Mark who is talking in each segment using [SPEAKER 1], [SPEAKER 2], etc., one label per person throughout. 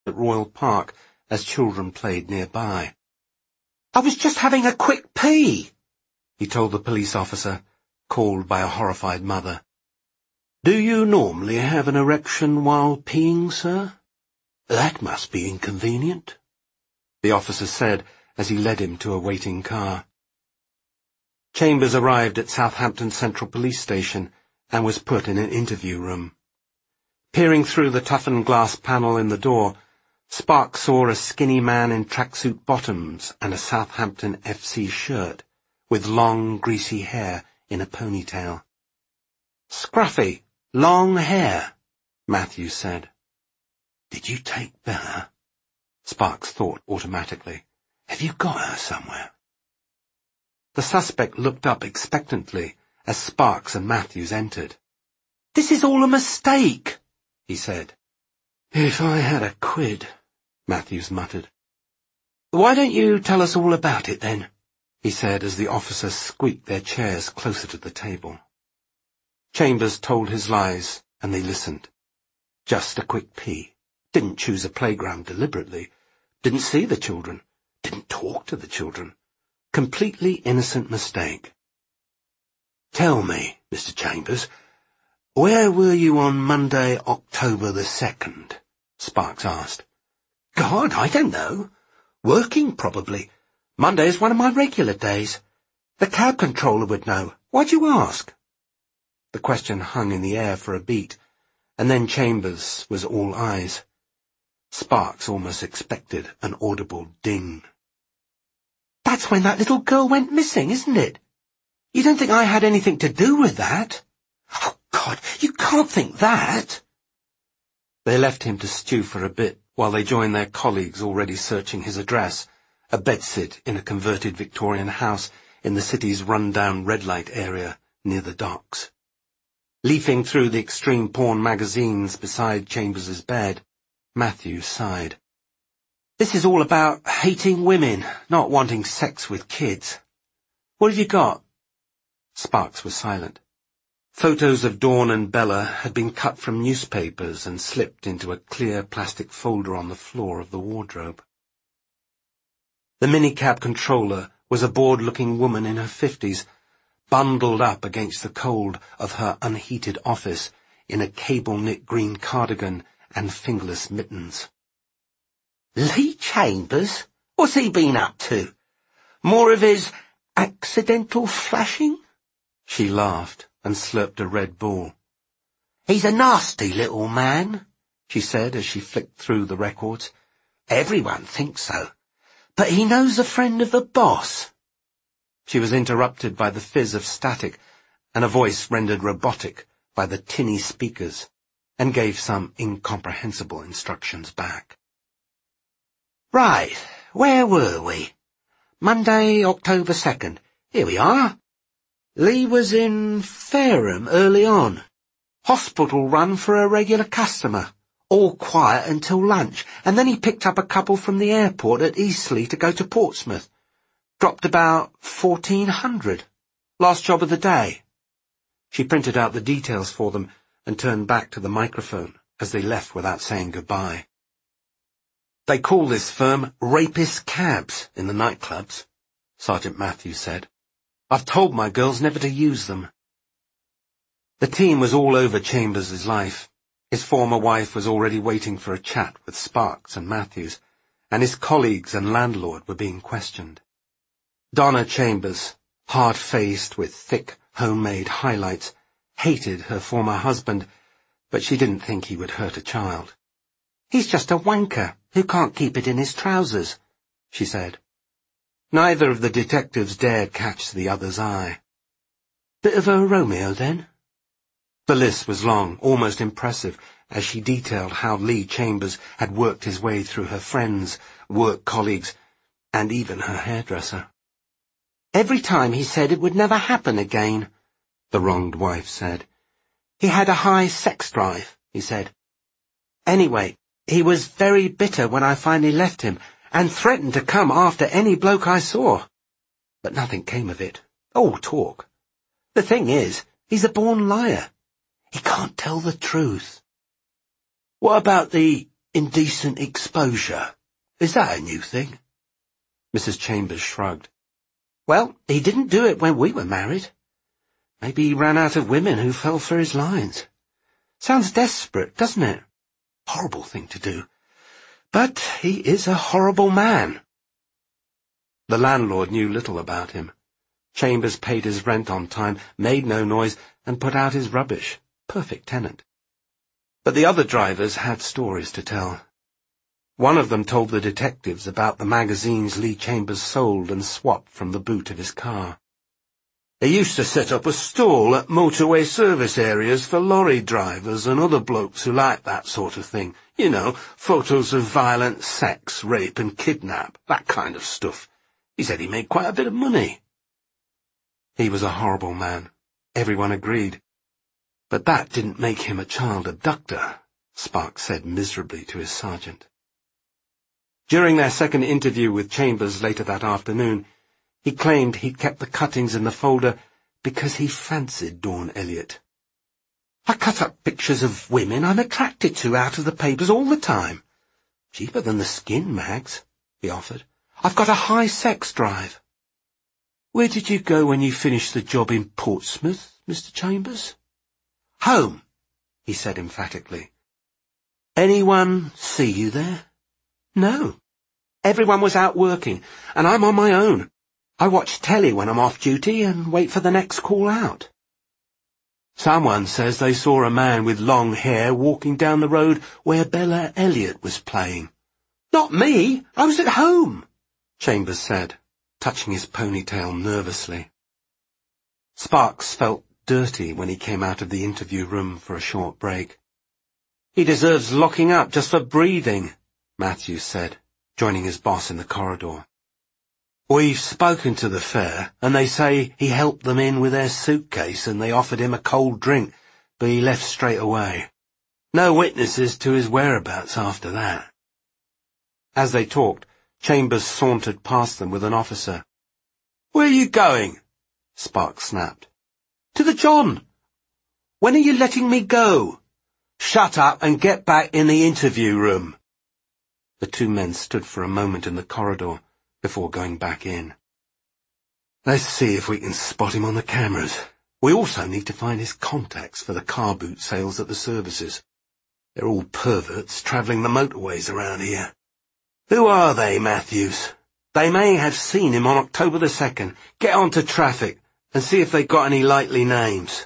[SPEAKER 1] at Royal Park as children played nearby. "I was just having a quick pee," he told the police officer, called by a horrified mother. "Do you normally have an erection while peeing, sir? That must be inconvenient," the officer said as he led him to a waiting car. Chambers arrived at Southampton Central Police Station and was put in an interview room. Peering through the toughened glass panel in the door, Sparks saw a skinny man in tracksuit bottoms and a Southampton FC shirt, with long, greasy hair in a ponytail. "Scruffy, long hair," Matthews said. "Did you take Bella?" Sparks thought automatically. "Have you got her somewhere?" The suspect looked up expectantly as Sparks and Matthews entered. "This is all a mistake," he said. "If I had a quid," Matthews muttered. "Why don't you tell us all about it, then?" he said as the officers squeaked their chairs closer to the table. Chambers told his lies, and they listened. Just a quick pee. Didn't choose a playground deliberately. Didn't see the children. Didn't talk to the children. Completely innocent mistake. "Tell me, Mr. Chambers, where were you on Monday, October the 2nd? Sparks asked. "God, I don't know. Working, probably. Monday is one of my regular days. The cab controller would know. Why'd you ask?" The question hung in the air for a beat, and then Chambers was all eyes. Sparks almost expected an audible ding. "That's when that little girl went missing, isn't it? You don't think I had anything to do with that? Oh, God, you can't think that!" They left him to stew for a bit while they joined their colleagues already searching his address, a bedsit in a converted Victorian house in the city's run-down red-light area near the docks. Leafing through the extreme porn magazines beside Chambers's bed, Matthews sighed. "This is all about hating women, not wanting sex with kids. What have you got?" Sparks was silent. Photos of Dawn and Bella had been cut from newspapers and slipped into a clear plastic folder on the floor of the wardrobe. The minicab controller was a bored-looking woman in her 50s, bundled up against the cold of her unheated office in a cable-knit green cardigan and fingerless mittens. "Lee Chambers? What's he been up to? More of his accidental flashing?" She laughed and slurped a Red Bull. "He's a nasty little man," she said as she flicked through the records. "Everyone thinks so. But he knows a friend of the boss." She was interrupted by the fizz of static and a voice rendered robotic by the tinny speakers, and gave some incomprehensible instructions back. "Right, where were we? Monday, October 2nd. Here we are. Lee was in Fareham early on. Hospital run for a regular customer. All quiet until lunch, and then he picked up a couple from the airport at Eastleigh to go to Portsmouth. Dropped about 1400. Last job of the day." She printed out the details for them and turned back to the microphone as they left without saying goodbye. "They call this firm Rapist Cabs in the nightclubs," Sergeant Matthews said. "I've told my girls never to use them." The team was all over Chambers' life. His former wife was already waiting for a chat with Sparks and Matthews, and his colleagues and landlord were being questioned. Donna Chambers, hard-faced with thick, homemade highlights, hated her former husband, but she didn't think he would hurt a child. "He's just a wanker who can't keep it in his trousers," she said. Neither of the detectives dared catch the other's eye. "Bit of a Romeo, then?" The list was long, almost impressive, as she detailed how Lee Chambers had worked his way through her friends, work colleagues, and even her hairdresser. "Every time he said it would never happen again," the wronged wife said. "He had a high sex drive," he said. "Anyway, he was very bitter when I finally left him, and threatened to come after any bloke I saw. But nothing came of it. All talk. The thing is, he's a born liar. He can't tell the truth." "What about the indecent exposure. Is that a new thing? Mrs. Chambers shrugged. Well, he didn't do it when we were married. Maybe he ran out of women who fell for his lines. Sounds desperate, doesn't it? Horrible thing to do. But he is a horrible man. The landlord knew little about him. Chambers paid his rent on time, made no noise, and put out his rubbish. Perfect tenant. But the other drivers had stories to tell. One of them told the detectives about the magazines Lee Chambers sold and swapped from the boot of his car. He used to set up a stall at motorway service areas for lorry drivers and other blokes who like that sort of thing. You know, photos of violent sex, rape and kidnap, that kind of stuff. He said he made quite a bit of money. He was a horrible man. Everyone agreed. But that didn't make him a child abductor, Sparks said miserably to his sergeant. During their second interview with Chambers later that afternoon, he claimed he'd kept the cuttings in the folder because he fancied Dawn Elliott. I cut up pictures of women I'm attracted to out of the papers all the time. Cheaper than the skin mags, he offered. I've got a high sex drive. Where did you go when you finished the job in Portsmouth, Mr. Chambers? Home, he said emphatically. Anyone see you there? No. Everyone was out working, and I'm on my own. I watch telly when I'm off duty and wait for the next call out. Someone says they saw a man with long hair walking down the road where Bella Elliott was playing. Not me. I was at home, Chambers said, touching his ponytail nervously. Sparks felt dirty when he came out of the interview room for a short break. He deserves locking up just for breathing, Matthews said, joining his boss in the corridor. We've spoken to the fair, and they say he helped them in with their suitcase and they offered him a cold drink, but he left straight away. No witnesses to his whereabouts after that. As they talked, Chambers sauntered past them with an officer. Where are you going? Sparks snapped. To the John. When are you letting me go? Shut up and get back in the interview room. The two men stood for a moment in the corridor before going back in. Let's see if we can spot him on the cameras. We also need to find his contacts for the car boot sales at the services. They're all perverts travelling the motorways around here. Who are they, Matthews? They may have seen him on October the 2nd. Get onto traffic and see if they've got any likely names.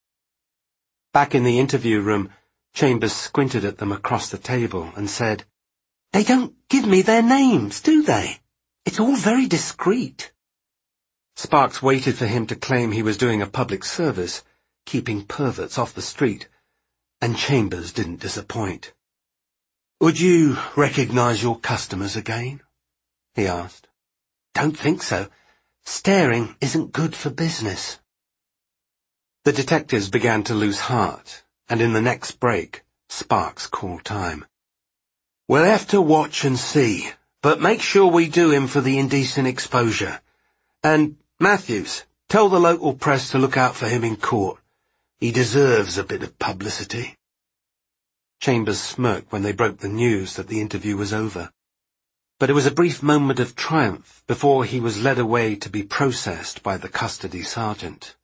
[SPEAKER 1] Back in the interview room, Chambers squinted at them across the table and said, They don't give me their names, do they? It's all very discreet. Sparks waited for him to claim he was doing a public service, keeping perverts off the street, and Chambers didn't disappoint. Would you recognize your customers again? He asked. Don't think so. Staring isn't good for business. The detectives began to lose heart, and in the next break, Sparks called time. We'll have to watch and see, but make sure we do him for the indecent exposure. And, Matthews, tell the local press to look out for him in court. He deserves a bit of publicity. Chambers smirked when they broke the news that the interview was over. But it was a brief moment of triumph before he was led away to be processed by the custody sergeant.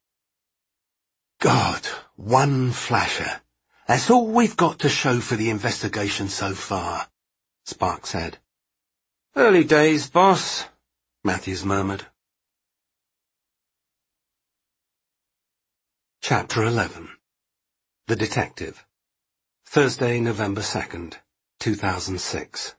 [SPEAKER 1] God, one flasher. That's all we've got to show for the investigation so far, Sparks said. Early days, boss, Matthews murmured. Chapter 11. The Detective. Thursday, November 2nd, 2006.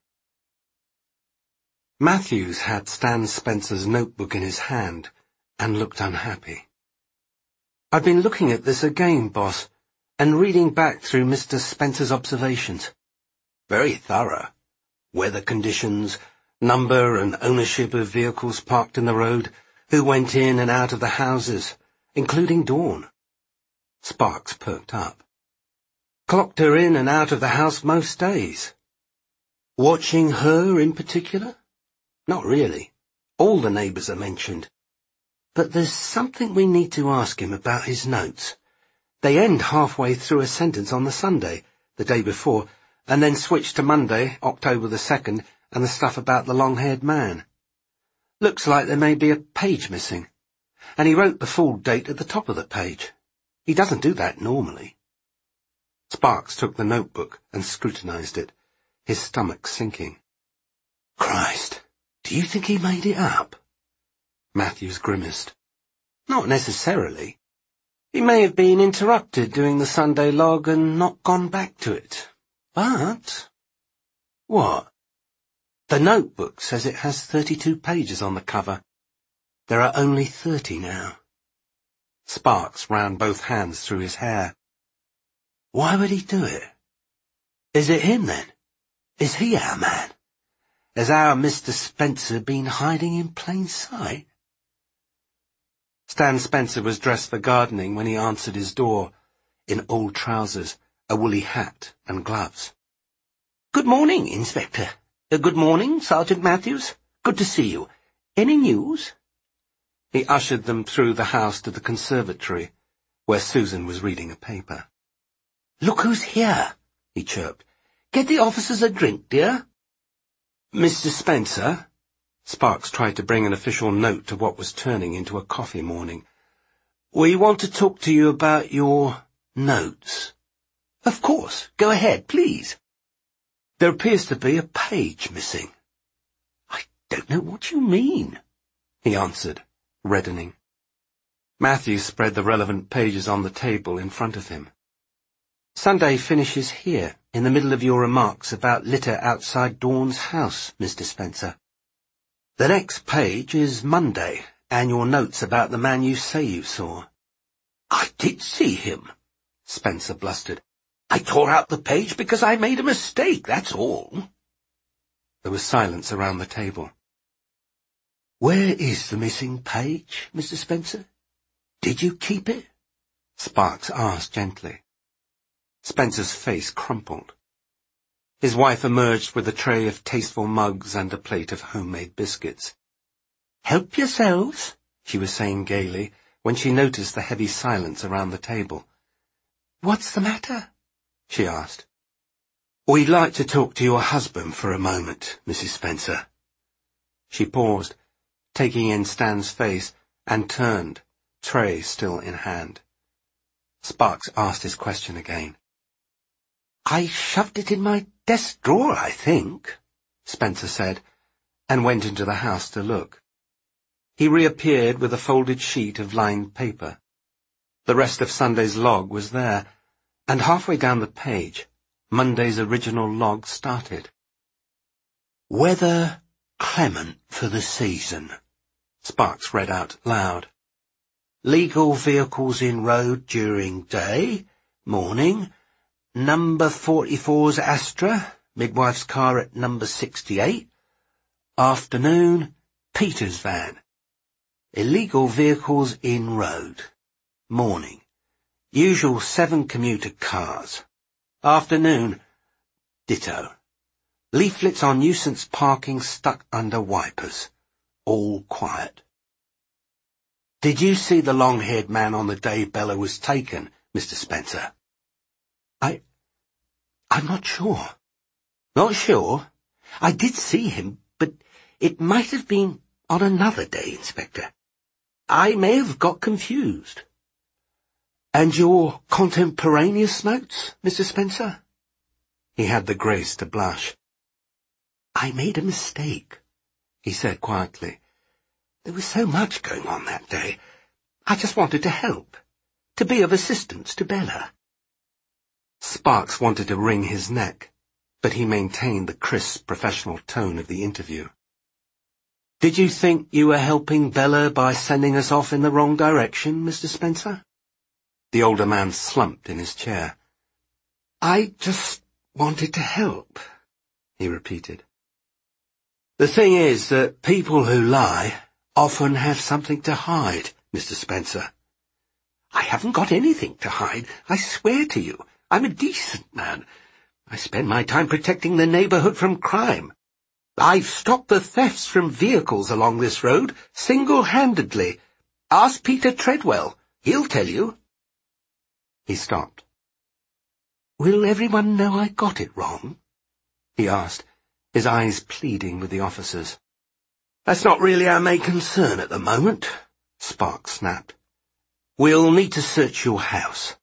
[SPEAKER 1] Matthews had Stan Spencer's notebook in his hand and looked unhappy. I've been looking at this again, boss, and reading back through Mr. Spencer's observations. Very thorough. Weather conditions, number and ownership of vehicles parked in the road, who went in and out of the houses, including Dawn. Sparks perked up. Clocked her in and out of the house most days. Watching her in particular? Not really. All the neighbours are mentioned. But there's something we need to ask him about his notes. They end halfway through a sentence on the Sunday, the day before, and then switched to Monday, October the 2nd, and the stuff about the long-haired man. Looks like there may be a page missing, and he wrote the full date at the top of the page. He doesn't do that normally. Sparks took the notebook and scrutinized it, his stomach sinking. Christ, do you think he made it up? Matthews grimaced. Not necessarily. He may have been interrupted doing the Sunday log and not gone back to it. But... What? The notebook says it has 32 pages on the cover. There are only 30 now. Sparks ran both hands through his hair. Why would he do it? Is it him, then? Is he our man? Has our Mr. Spencer been hiding in plain sight? Stan Spencer was dressed for gardening when he answered his door, in old trousers, a woolly hat, and gloves. Good morning, Inspector. Good morning, Sergeant Matthews. Good to see you. Any news? He ushered them through the house to the conservatory, where Susan was reading a paper. Look who's here, he chirped. Get the officers a drink, dear. Mr. Spencer? Sparks tried to bring an official note to what was turning into a coffee morning. We want to talk to you about your notes. Of course. Go ahead, please. There appears to be a page missing. I don't know what you mean, he answered, reddening. Matthews spread the relevant pages on the table in front of him. Sunday finishes here, in the middle of your remarks about litter outside Dawn's house, Mr. Spencer. The next page is Monday, and your notes about the man you say you saw. I did see him, Spencer blustered. I tore out the page because I made a mistake, that's all. There was silence around the table. Where is the missing page, Mr. Spencer? Did you keep it? Sparks asked gently. Spencer's face crumpled. His wife emerged with a tray of tasteful mugs and a plate of homemade biscuits. Help yourselves, she was saying gaily, when she noticed the heavy silence around the table. What's the matter? She asked. We'd like to talk to your husband for a moment, Mrs. Spencer. She paused, taking in Stan's face, and turned, tray still in hand. Sparks asked his question again. I shoved it in my desk drawer, I think, Spencer said, and went into the house to look. He reappeared with a folded sheet of lined paper. The rest of Sunday's log was there, and halfway down the page, Monday's original log started. Weather clement for the season, Sparks read out loud. Legal vehicles in road during day, morning. Number 44's Astra, midwife's car at number 68. Afternoon, Peter's van. Illegal vehicles in road. Morning. Usual 7 commuter cars. Afternoon, ditto. Leaflets on nuisance parking stuck under wipers. All quiet. Did you see the long-haired man on the day Bella was taken, Mr. Spencer? I'm not sure. Not sure? I did see him, but it might have been on another day, Inspector. I may have got confused. And your contemporaneous notes, Mr. Spencer? He had the grace to blush. I made a mistake, he said quietly. There was so much going on that day. I just wanted to help, to be of assistance to Bella. Sparks wanted to wring his neck, but he maintained the crisp, professional tone of the interview. Did you think you were helping Bella by sending us off in the wrong direction, Mr. Spencer? The older man slumped in his chair. I just wanted to help, he repeated. The thing is that people who lie often have something to hide, Mr. Spencer. I haven't got anything to hide, I swear to you. I'm a decent man. I spend my time protecting the neighborhood from crime. I've stopped the thefts from vehicles along this road single-handedly. Ask Peter Treadwell. He'll tell you. He stopped. Will everyone know I got it wrong? He asked, his eyes pleading with the officers. That's not really our main concern at the moment, Sparks snapped. We'll need to search your house.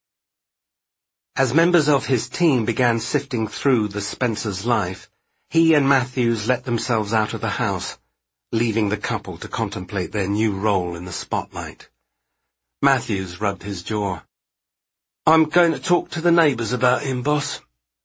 [SPEAKER 1] As members of his team began sifting through the Spencer's life, he and Matthews let themselves out of the house, leaving the couple to contemplate their new role in the spotlight. Matthews rubbed his jaw. I'm going to talk to the neighbours about him, boss.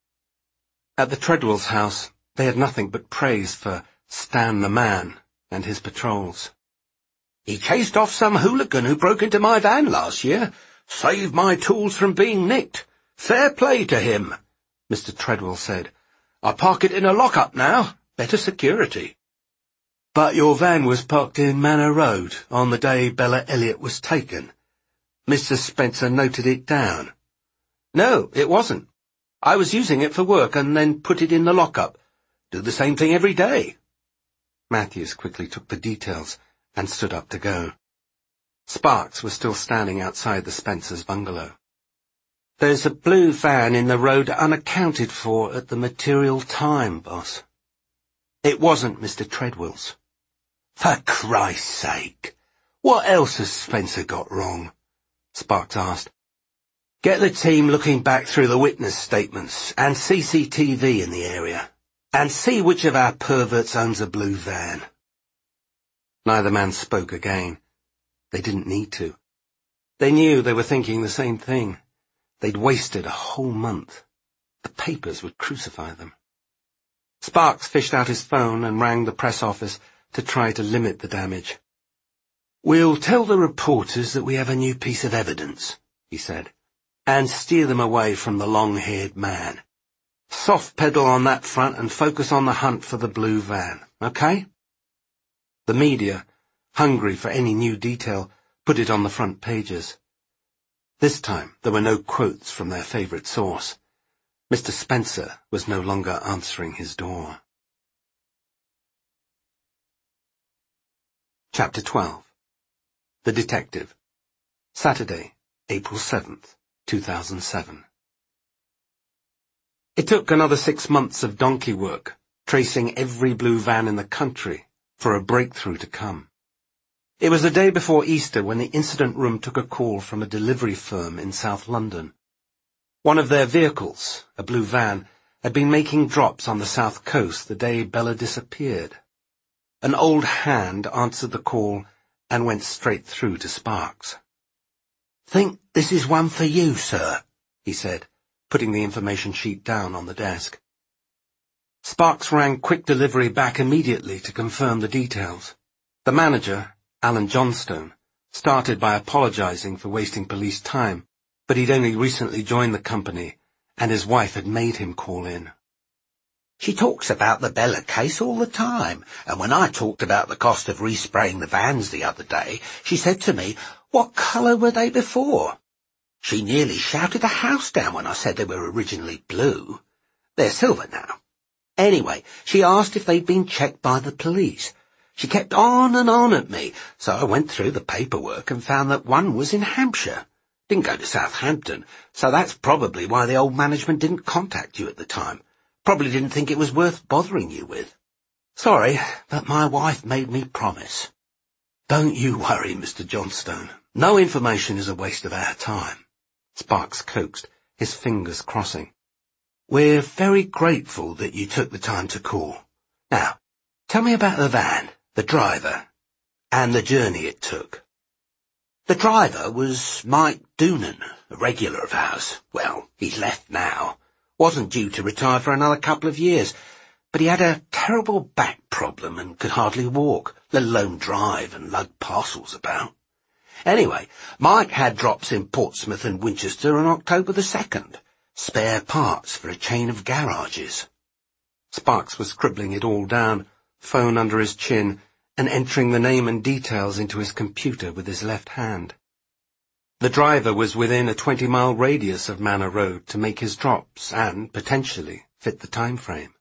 [SPEAKER 1] At the Treadwells' house, they had nothing but praise for Stan the Man and his patrols. He chased off some hooligan who broke into my van last year, saved my tools from being nicked. Fair play to him, Mr. Treadwell said. I park it in a lock-up now. Better security. But your van was parked in Manor Road on the day Bella Elliott was taken. Mr. Spencer noted it down. No, it wasn't. I was using it for work and then put it in the lock-up. Do the same thing every day. Matthews quickly took the details and stood up to go. Sparks was still standing outside the Spencers' bungalow. There's a blue van in the road unaccounted for at the material time, boss. It wasn't Mr. Treadwell's. For Christ's sake, what else has Spencer got wrong? Sparks asked. Get the team looking back through the witness statements and CCTV in the area, and see which of our perverts owns a blue van. Neither man spoke again. They didn't need to. They knew they were thinking the same thing. They'd wasted a whole month. The papers would crucify them. Sparks fished out his phone and rang the press office to try to limit the damage. We'll tell the reporters that we have a new piece of evidence, he said, and steer them away from the long-haired man. Soft pedal on that front and focus on the hunt for the blue van, okay? The media, hungry for any new detail, put it on the front pages. This time there were no quotes from their favourite source. Mr. Spencer was no longer answering his door. Chapter 12. The Detective. Saturday, April 7th, 2007. It took another 6 months of donkey work, tracing every blue van in the country, for a breakthrough to come. It was the day before Easter when the incident room took a call from a delivery firm in South London. One of their vehicles, a blue van, had been making drops on the south coast the day Bella disappeared. An old hand answered the call and went straight through to Sparks. Think this is one for you, sir, he said, putting the information sheet down on the desk. Sparks rang Quick Delivery back immediately to confirm the details. The manager, Alan Johnstone, started by apologizing for wasting police time, but he'd only recently joined the company, and his wife had made him call in. She talks about the Bella case all the time, and when I talked about the cost of respraying the vans the other day, she said to me, what colour were they before? She nearly shouted the house down when I said they were originally blue. They're silver now. Anyway, she asked if they'd been checked by the police. She kept on and on at me, so I went through the paperwork and found that one was in Hampshire. Didn't go to Southampton, so that's probably why the old management didn't contact you at the time. Probably didn't think it was worth bothering you with. Sorry, but my wife made me promise. Don't you worry, Mr. Johnstone. No information is a waste of our time. Sparks coaxed, his fingers crossing. We're very grateful that you took the time to call. Now, tell me about the van, the driver, and the journey it took. The driver was Mike Doonan, a regular of ours. Well, he's left now. Wasn't due to retire for another couple of years, but he had a terrible back problem and could hardly walk, let alone drive and lug parcels about. Anyway, Mike had drops in Portsmouth and Winchester on October the 2nd. Spare parts for a chain of garages. Sparks was scribbling it all down, phone under his chin, and entering the name and details into his computer with his left hand. The driver was within a 20-mile radius of Manor Road to make his drops and, potentially, fit the time frame.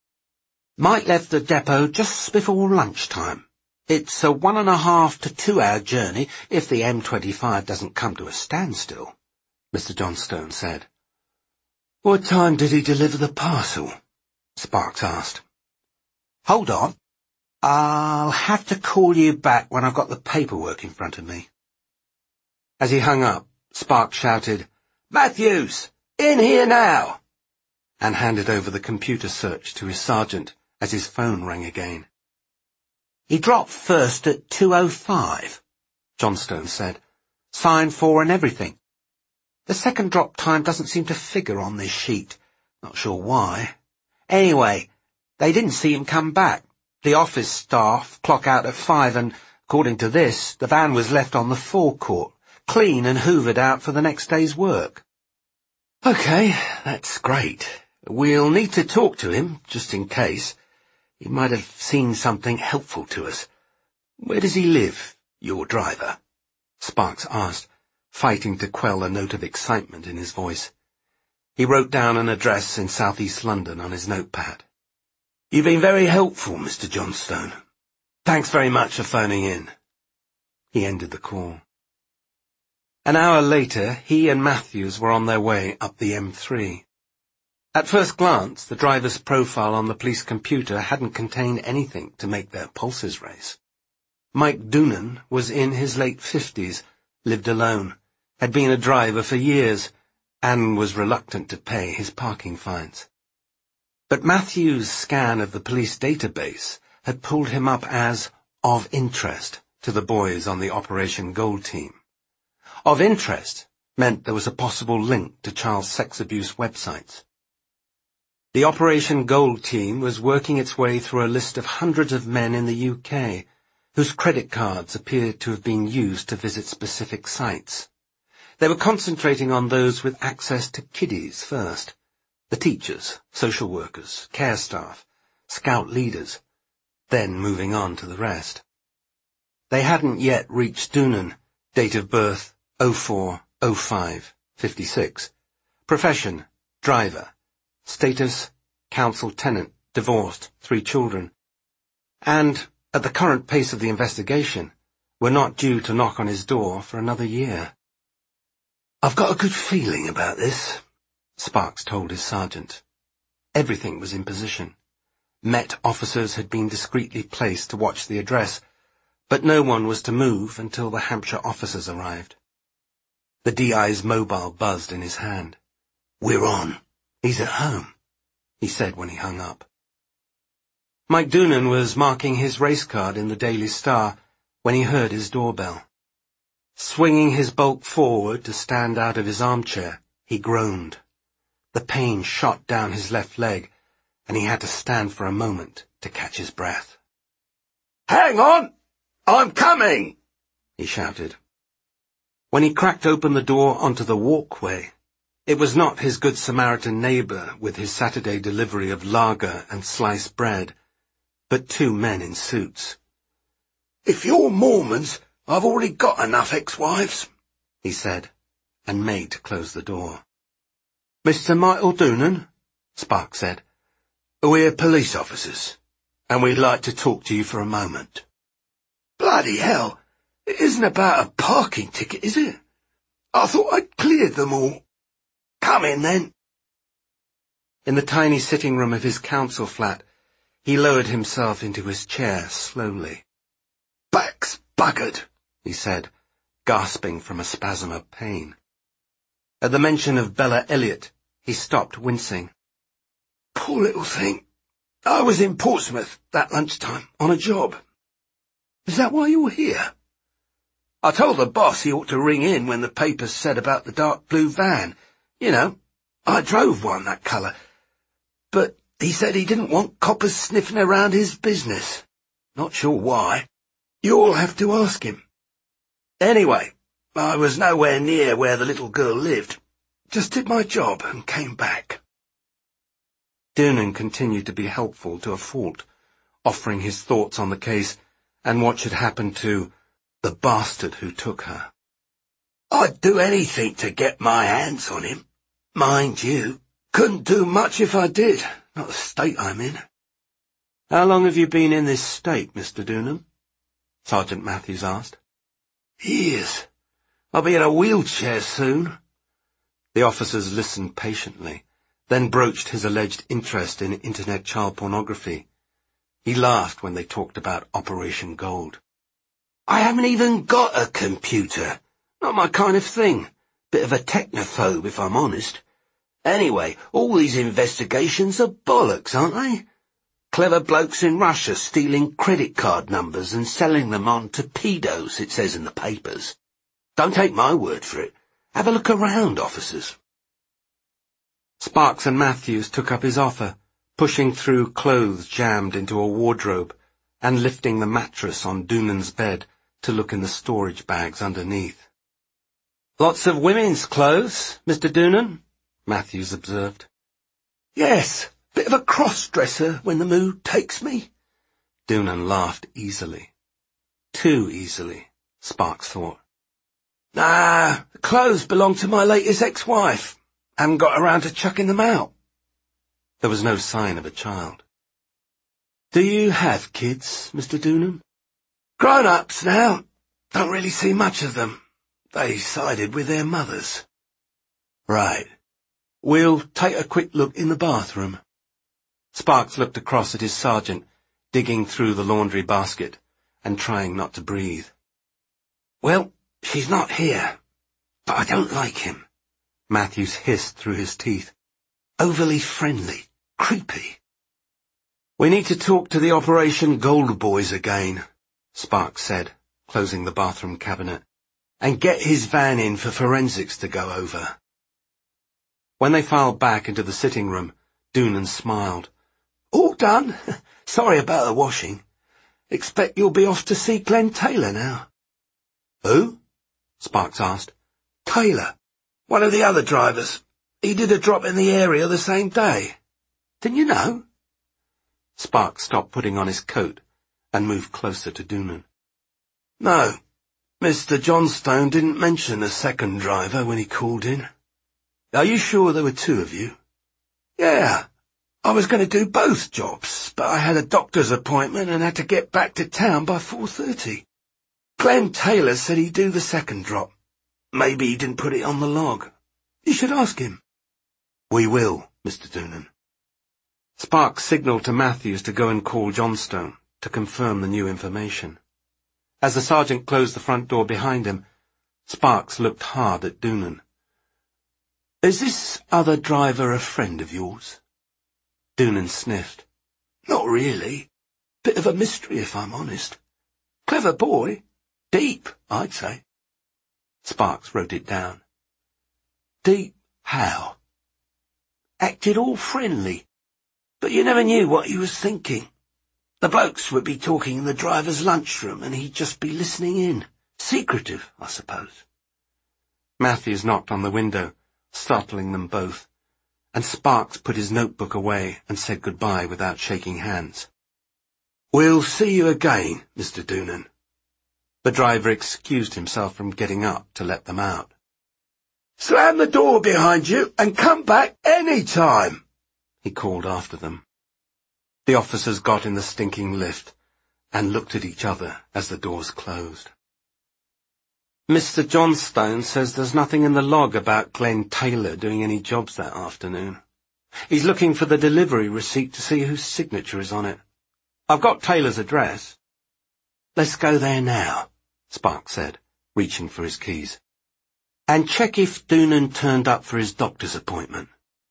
[SPEAKER 1] Mike left the depot just before lunchtime. It's a 1.5 to 2 hour journey if the M25 doesn't come to a standstill, Mr. Johnstone said. What time did he deliver the parcel? Sparks asked. Hold on. I'll have to call you back when I've got the paperwork in front of me. As he hung up, Sparks shouted, Matthews! In here now! And handed over the computer search to his sergeant as his phone rang again. He dropped first at 2:05, Johnstone said. Signed for and everything. The second drop time doesn't seem to figure on this sheet. Not sure why. Anyway, they didn't see him come back. The office staff clock out at 5 and, according to this, the van was left on the forecourt, clean and hoovered out for the next day's work. Okay, that's great. We'll need to talk to him, just in case. He might have seen something helpful to us. Where does he live, your driver? Sparks asked, fighting to quell a note of excitement in his voice. He wrote down an address in southeast London on his notepad. You've been very helpful, Mr. Johnstone. Thanks very much for phoning in. He ended the call. An hour later, he and Matthews were on their way up the M3. At first glance, the driver's profile on the police computer hadn't contained anything to make their pulses race. Mike Doonan was in his late 50s, lived alone, had been a driver for years, and was reluctant to pay his parking fines. But Matthews' scan of the police database had pulled him up as of interest to the boys on the Operation Gold team. Of interest meant there was a possible link to child sex abuse websites. The Operation Gold team was working its way through a list of hundreds of men in the UK whose credit cards appeared to have been used to visit specific sites. They were concentrating on those with access to kiddies first, the teachers, social workers, care staff, scout leaders, then moving on to the rest. They hadn't yet reached Doonan, date of birth 04/05/56, profession, driver, status, council tenant, divorced, 3 children, and, at the current pace of the investigation, were not due to knock on his door for another year. I've got a good feeling about this, Sparks told his sergeant. Everything was in position. Met officers had been discreetly placed to watch the address, but no one was to move until the Hampshire officers arrived. The DI's mobile buzzed in his hand. We're on. He's at home, he said when he hung up. Mike Doonan was marking his race card in the Daily Star when he heard his doorbell. Swinging his bulk forward to stand out of his armchair, he groaned. The pain shot down his left leg, and he had to stand for a moment to catch his breath. Hang on! I'm coming! He shouted. When he cracked open the door onto the walkway, it was not his Good Samaritan neighbour with his Saturday delivery of lager and sliced bread, but 2 men in suits. If you're Mormons, I've already got enough ex-wives, he said, and made to close the door. Mr. Michael Doonan, Sparks said, we're police officers, and we'd like to talk to you for a moment. Bloody hell, it isn't about a parking ticket, is it? I thought I'd cleared them all. Come in, then. In the tiny sitting room of his council flat, he lowered himself into his chair slowly. Back's buggered, he said, gasping from a spasm of pain. At the mention of Bella Elliot, he stopped wincing. Poor little thing. I was in Portsmouth that lunchtime on a job. Is that why you're here? I told the boss he ought to ring in when the papers said about the dark blue van. You know, I drove one that colour. But he said he didn't want coppers sniffing around his business. Not sure why. You'll have to ask him. Anyway, I was nowhere near where the little girl lived. Just did my job and came back. Doonan continued to be helpful to a fault, offering his thoughts on the case and what should happen to the bastard who took her. I'd do anything to get my hands on him. Mind you, couldn't do much if I did, not the state I'm in. How long have you been in this state, Mr. Doonan? Sergeant Matthews asked. Years. I'll be in a wheelchair soon. The officers listened patiently, then broached his alleged interest in internet child pornography. He laughed when they talked about Operation Gold. I haven't even got a computer. Not my kind of thing. Bit of a technophobe, if I'm honest. Anyway, all these investigations are bollocks, aren't they? Clever blokes in Russia stealing credit card numbers and selling them on to pedos, it says in the papers. Don't take my word for it. Have a look around, officers. Sparks and Matthews took up his offer, pushing through clothes jammed into a wardrobe and lifting the mattress on Doonan's bed to look in the storage bags underneath. Lots of women's clothes, Mr. Doonan, Matthews observed. Yes, bit of a cross-dresser when the mood takes me. Doonan laughed easily. Too easily, Sparks thought. Nah, the clothes belong to my latest ex-wife. Haven't got around to chucking them out. There was no sign of a child. Do you have kids, Mr. Doonan? Grown-ups now. Don't really see much of them. They sided with their mothers. Right. We'll take a quick look in the bathroom. Sparks looked across at his sergeant, digging through the laundry basket and trying not to breathe. Well, she's not here, but I don't like him, Matthews hissed through his teeth. Overly friendly, creepy. We need to talk to the Operation Gold Boys again, Sparks said, closing the bathroom cabinet, and get his van in for forensics to go over. When they filed back into the sitting room, Doonan smiled. All done. Sorry about the washing. Expect you'll be off to see Glenn Taylor now. Who? Sparks asked. Taylor. One of the other drivers. He did a drop in the area the same day. Didn't you know? Sparks stopped putting on his coat and moved closer to Doonan. No. Mr. Johnstone didn't mention a second driver when he called in. Are you sure there were two of you? Yeah. I was going to do both jobs, but I had a doctor's appointment and had to get back to town by 4:30. Glenn Taylor said he'd do the second drop. Maybe he didn't put it on the log. You should ask him. We will, Mr. Doonan. Sparks signalled to Matthews to go and call Johnstone to confirm the new information. As the sergeant closed the front door behind him, Sparks looked hard at Doonan. Is this other driver a friend of yours? Doonan sniffed. Not really. Bit of a mystery, if I'm honest. Clever boy. Deep, I'd say. Sparks wrote it down. Deep how? Acted all friendly, but you never knew what he was thinking. The blokes would be talking in the driver's lunchroom and he'd just be listening in. Secretive, I suppose. Matthews knocked on the window, startling them both, and Sparks put his notebook away and said goodbye without shaking hands. We'll see you again, Mr. Doonan. The driver excused himself from getting up to let them out. Slam the door behind you and come back any time, he called after them. The officers got in the stinking lift and looked at each other as the doors closed. Mr. Johnstone says there's nothing in the log about Glenn Taylor doing any jobs that afternoon. He's looking for the delivery receipt to see whose signature is on it. I've got Taylor's address. Let's go there now, Sparks said, reaching for his keys. And check if Doonan turned up for his doctor's appointment.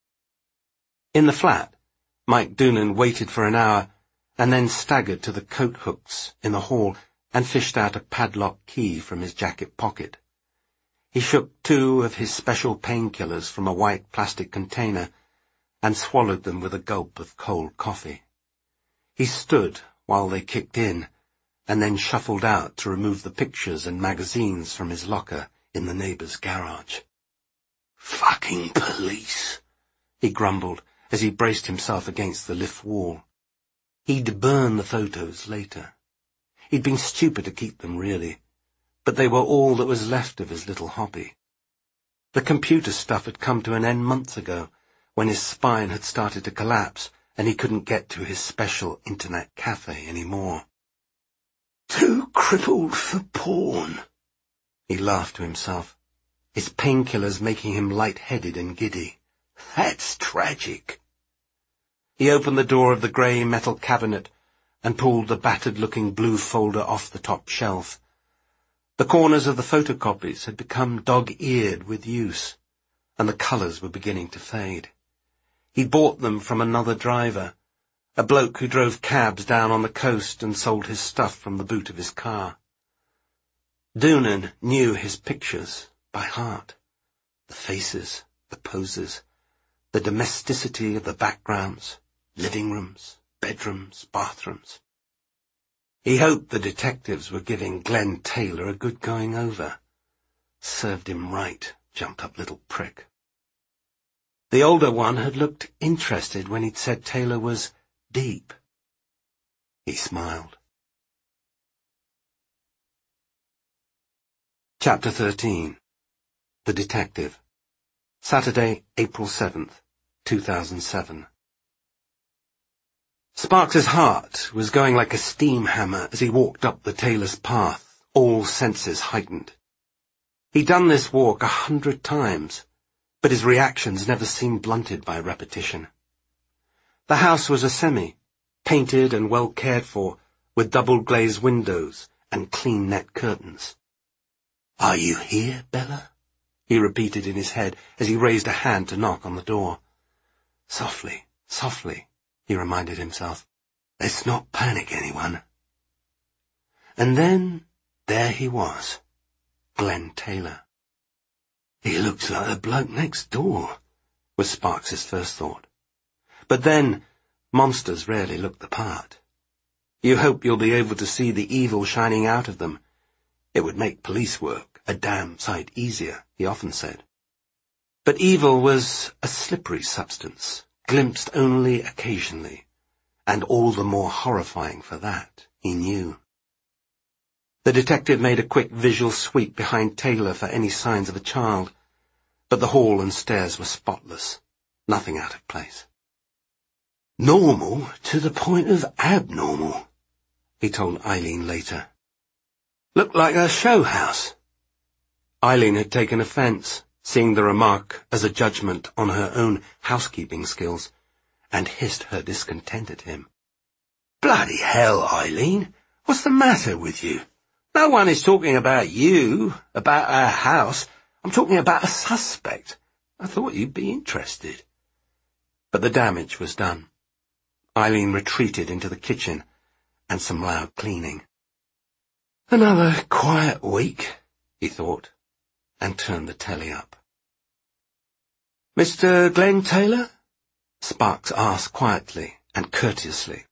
[SPEAKER 1] In the flat, Mike Doonan waited for an hour and then staggered to the coat hooks in the hall and fished out a padlock key from his jacket pocket. He shook 2 of his special painkillers from a white plastic container and swallowed them with a gulp of cold coffee. He stood while they kicked in and then shuffled out to remove the pictures and magazines from his locker in the neighbour's garage. Fucking police, he grumbled as he braced himself against the lift wall. He'd burn the photos later. He'd been stupid to keep them, really, but they were all that was left of his little hobby. The computer stuff had come to an end months ago, when his spine had started to collapse and he couldn't get to his special internet cafe anymore. Too crippled for porn, he laughed to himself, his painkillers making him light-headed and giddy. That's tragic. He opened the door of the grey metal cabinet and pulled the battered-looking blue folder off the top shelf. The corners of the photocopies had become dog-eared with use, and the colours were beginning to fade. He bought them from another driver, a bloke who drove cabs down on the coast and sold his stuff from the boot of his car. Doonan knew his pictures by heart. The faces, the poses, the domesticity of the backgrounds, living rooms, bedrooms, bathrooms. He hoped the detectives were giving Glenn Taylor a good going over. Served him right, jumped-up little prick. The older one had looked interested when he'd said Taylor was deep. He smiled. Chapter 13. The Detective. Saturday, April 7th, 2007. Sparks's heart was going like a steam hammer as he walked up the Taylor's path, all senses heightened. He'd done this walk 100 times, but his reactions never seemed blunted by repetition. The house was a semi, painted and well cared for, with double-glazed windows and clean net curtains. "Are you here, Bella?" he repeated in his head as he raised a hand to knock on the door. "Softly, softly," he reminded himself. "Let's not panic anyone." And then there he was, Glenn Taylor. "He looks like the bloke next door," was Sparks's first thought. But then, monsters rarely look the part. You hope you'll be able to see the evil shining out of them. It would make police work a damn sight easier, he often said. But evil was a slippery substance, glimpsed only occasionally, and all the more horrifying for that, he knew. The detective made a quick visual sweep behind Taylor for any signs of a child, but the hall and stairs were spotless, nothing out of place. "Normal to the point of abnormal," he told Eileen later. "Looked like a show house." Eileen had taken offence, seeing the remark as a judgment on her own housekeeping skills, and hissed her discontent at him. "Bloody hell, Eileen, what's the matter with you? No one is talking about you, about our house. I'm talking about a suspect. I thought you'd be interested." But the damage was done. Eileen retreated into the kitchen and some loud cleaning. "Another quiet week," he thought, and turned the telly up. "Mr. Glenn Taylor?" Sparks asked quietly and courteously.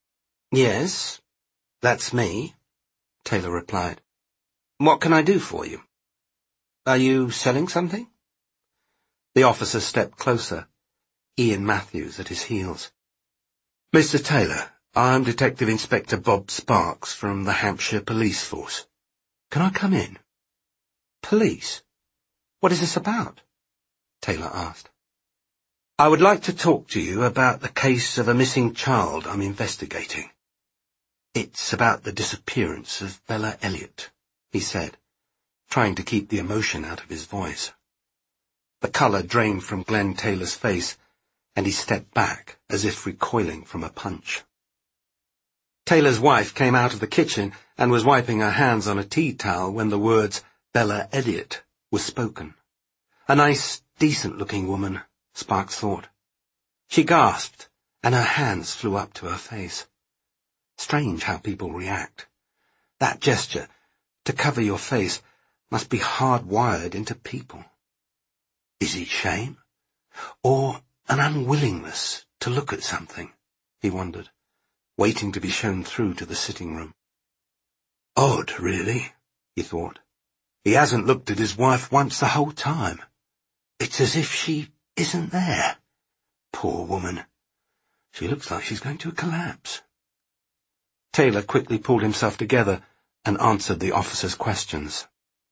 [SPEAKER 1] "Yes, that's me," Taylor replied. "What can I do for you? Are you selling something?" The officer stepped closer, Ian Matthews at his heels. "Mr. Taylor, I'm Detective Inspector Bob Sparks from the Hampshire Police Force. Can I come in?" "Police? What is this about?" Taylor asked. "I would like to talk to you about the case of a missing child I'm investigating. It's about the disappearance of Bella Elliott," he said, trying to keep the emotion out of his voice. The colour drained from Glenn Taylor's face, and he stepped back as if recoiling from a punch. Taylor's wife came out of the kitchen and was wiping her hands on a tea towel when the words "Bella Elliott" were spoken. A nice, decent-looking woman, Sparks thought. She gasped, and her hands flew up to her face. Strange how people react. That gesture, to cover your face, must be hardwired into people. Is it shame? Or an unwillingness to look at something? He wondered, waiting to be shown through to the sitting room. Odd, really, he thought. He hasn't looked at his wife once the whole time. It's as if she isn't there. Poor woman. She looks like she's going to collapse. Taylor quickly pulled himself together and answered the officer's questions.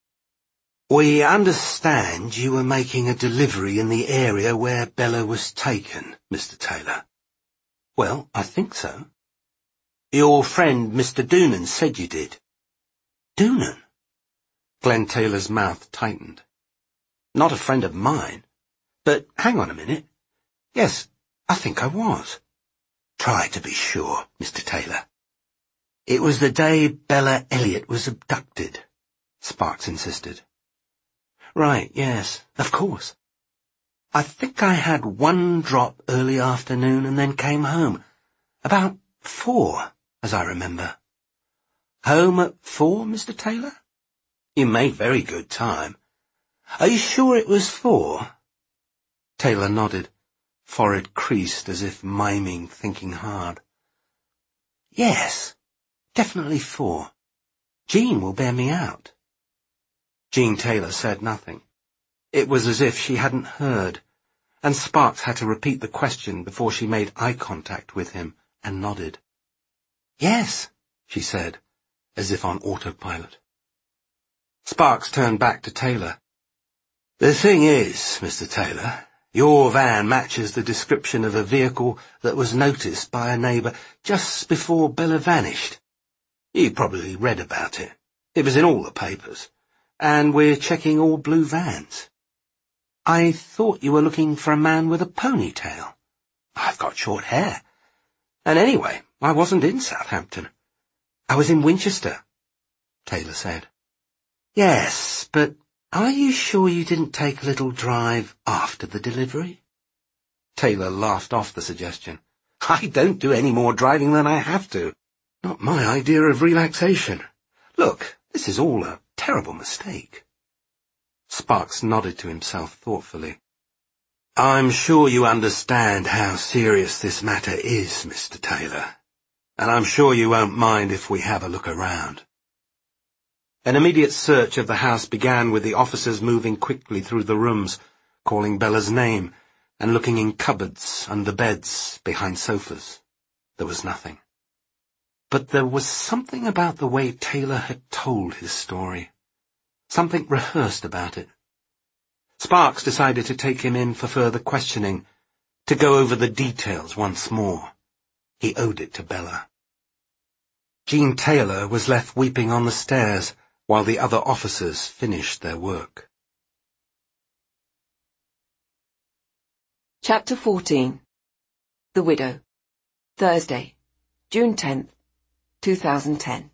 [SPEAKER 1] "We understand you were making a delivery in the area where Bella was taken, Mr. Taylor." "Well, I think so." "Your friend, Mr. Doonan, said you did." "Doonan?" Glenn Taylor's mouth tightened. "Not a friend of mine. But hang on a minute. Yes, I think I was. Try to be sure, Mr. Taylor. It was the day Bella Elliot was abducted, Sparks insisted. Right, yes, of course. I think I had one drop early afternoon and then came home. About 4, as I remember. Home at 4, Mr. Taylor? You made very good time. Are you sure it was 4? Taylor nodded, forehead creased as if miming thinking hard. Yes, definitely 4. Jean will bear me out. Jean Taylor said nothing. It was as if she hadn't heard, and Sparks had to repeat the question before she made eye contact with him and nodded. Yes, she said, as if on autopilot. Sparks turned back to Taylor. The thing is, Mr. Taylor, your van matches the description of a vehicle that was noticed by a neighbour just before Bella vanished. You probably read about it. It was in all the papers. And we're checking all blue vans. I thought you were looking for a man with a ponytail. I've got short hair. And anyway, I wasn't in Southampton. I was in Winchester, Taylor said. Yes, but are you sure you didn't take a little drive after the delivery? Taylor laughed off the suggestion. I don't do any more driving than I have to. Not my idea of relaxation. Look, this is all a terrible mistake. Sparks nodded to himself thoughtfully. I'm sure you understand how serious this matter is, Mr. Taylor, and I'm sure you won't mind if we have a look around. An immediate search of the house began with the officers moving quickly through the rooms, calling Bella's name, and looking in cupboards, under beds, behind sofas. There was nothing. But there was something about the way Taylor had told his story. Something rehearsed about it. Sparks decided to take him in for further questioning, to go over the details once more. He owed it to Bella. Jean Taylor was left weeping on the stairs while the other officers finished their work.
[SPEAKER 2] Chapter 14. The Widow. Thursday, June 10th, 2010.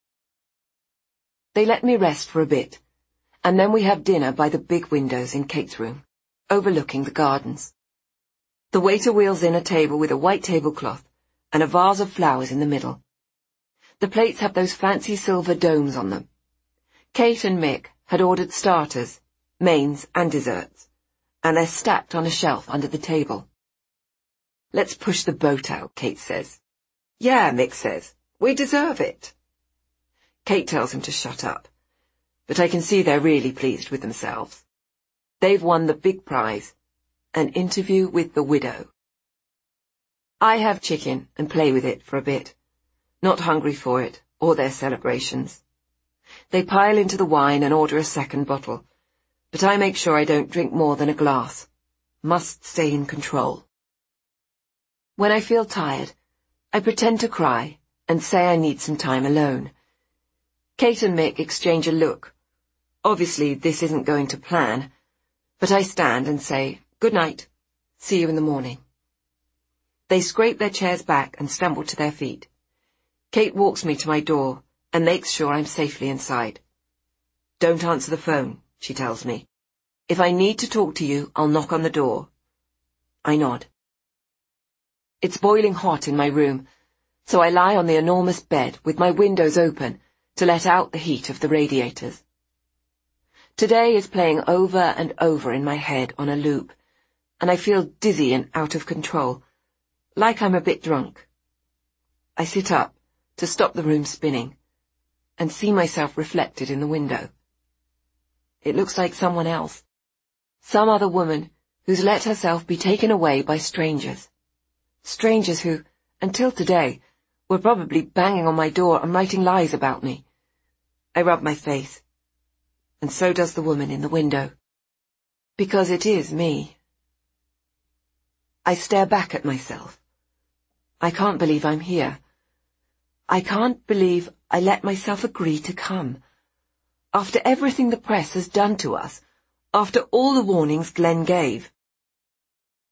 [SPEAKER 2] They let me rest for a bit, and then we have dinner by the big windows in Kate's room, overlooking the gardens. The waiter wheels in a table with a white tablecloth and a vase of flowers in the middle. The plates have those fancy silver domes on them. Kate and Mick had ordered starters, mains and desserts, and they're stacked on a shelf under the table. Let's push the boat out, Kate says. Yeah, Mick says. We deserve it. Kate tells him to shut up, but I can see they're really pleased with themselves. They've won the big prize, an interview with the widow. I have chicken and play with it for a bit, not hungry for it or their celebrations. They pile into the wine and order a second bottle, but I make sure I don't drink more than a glass. Must stay in control. When I feel tired, I pretend to cry and say I need some time alone. Kate and Mick exchange a look. Obviously, this isn't going to plan, but I stand and say, "Good night. See you in the morning." They scrape their chairs back and stumble to their feet. Kate walks me to my door and makes sure I'm safely inside. "Don't answer the phone," she tells me. "If I need to talk to you, I'll knock on the door." I nod. It's boiling hot in my room, so I lie on the enormous bed with my windows open to let out the heat of the radiators. Today is playing over and over in my head on a loop, and I feel dizzy and out of control, like I'm a bit drunk. I sit up to stop the room spinning and see myself reflected in the window. It looks like someone else, some other woman who's let herself be taken away by strangers. Strangers who, until today, were probably banging on my door and writing lies about me. I rub my face, and so does the woman in the window, because it is me. I stare back at myself. I can't believe I'm here. I can't believe I let myself agree to come. After everything the press has done to us, after all the warnings Glenn gave,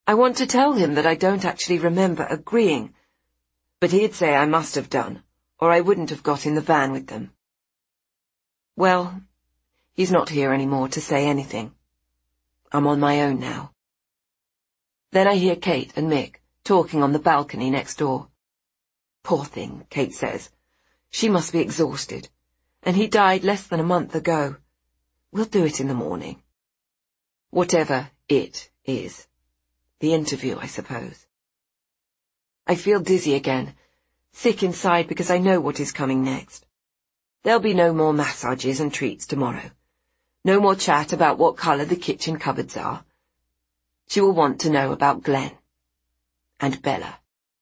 [SPEAKER 2] I want to tell him that I don't actually remember agreeing, but he'd say I must have done, or I wouldn't have got in the van with them. Well, he's not here anymore to say anything. I'm on my own now. Then I hear Kate and Mick talking on the balcony next door. Poor thing, Kate says. She must be exhausted, and he died less than a month ago. We'll do it in the morning. Whatever it is. The interview, I suppose. I feel dizzy again, sick inside because I know what is coming next. There'll be no more massages and treats tomorrow. No more chat about what colour the kitchen cupboards are. She will want to know about Glenn. And Bella.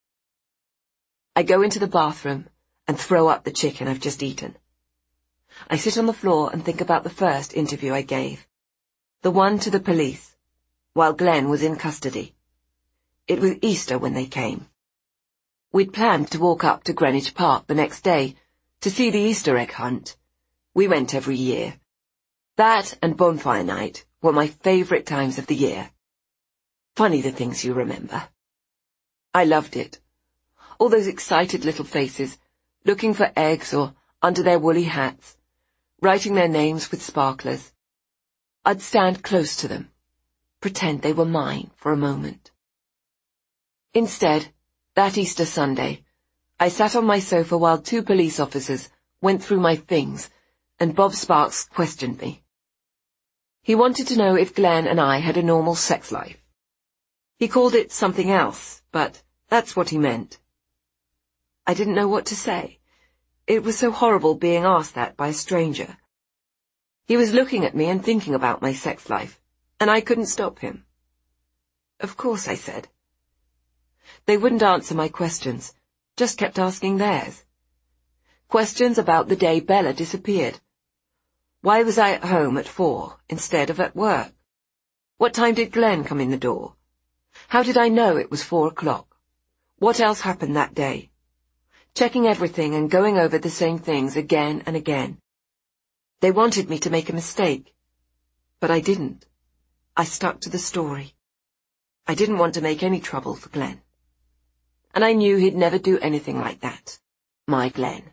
[SPEAKER 2] I go into the bathroom and throw up the chicken I've just eaten. I sit on the floor and think about the first interview I gave. The one to the police, while Glenn was in custody. It was Easter when they came. We'd planned to walk up to Greenwich Park the next day to see the Easter egg hunt. We went every year. That and bonfire night were my favourite times of the year. Funny the things you remember. I loved it. All those excited little faces, looking for eggs or under their woolly hats, writing their names with sparklers. I'd stand close to them, pretend they were mine for a moment. Instead, that Easter Sunday, I sat on my sofa while 2 police officers went through my things, and Bob Sparks questioned me. He wanted to know if Glenn and I had a normal sex life. He called it something else, but that's what he meant. I didn't know what to say. It was so horrible being asked that by a stranger. He was looking at me and thinking about my sex life, and I couldn't stop him. Of course, I said. They wouldn't answer my questions, just kept asking theirs. Questions about the day Bella disappeared. Why was I at home at 4 instead of at work? What time did Glenn come in the door? How did I know it was 4 o'clock? What else happened that day? Checking everything and going over the same things again and again. They wanted me to make a mistake, but I didn't. I stuck to the story. I didn't want to make any trouble for Glenn. And I knew he'd never do anything like that. My Glenn.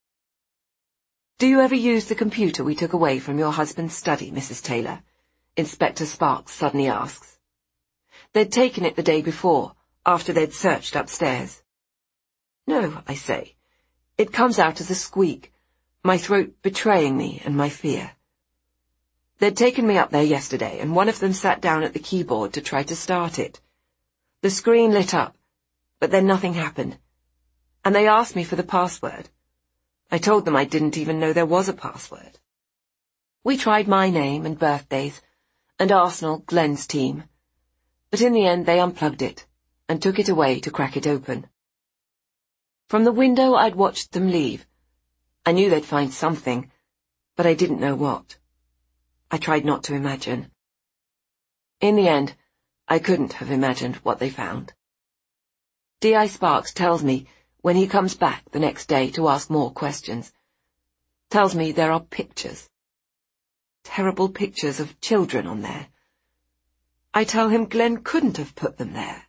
[SPEAKER 2] Do you ever use the computer we took away from your husband's study, Mrs. Taylor? Inspector Sparks suddenly asks. They'd taken it the day before, after they'd searched upstairs. No, I say. It comes out as a squeak, my throat betraying me and my fear. They'd taken me up there yesterday, and one of them sat down at the keyboard to try to start it. The screen lit up, but then nothing happened, and they asked me for the password. I told them I didn't even know there was a password. We tried my name and birthdays, and Arsenal, Glenn's team, but in the end they unplugged it, and took it away to crack it open. From the window I'd watched them leave. I knew they'd find something, but I didn't know what. I tried not to imagine. In the end, I couldn't have imagined what they found. D.I. Sparks tells me when he comes back the next day to ask more questions. Tells me there are pictures. Terrible pictures of children on there. I tell him Glenn couldn't have put them there.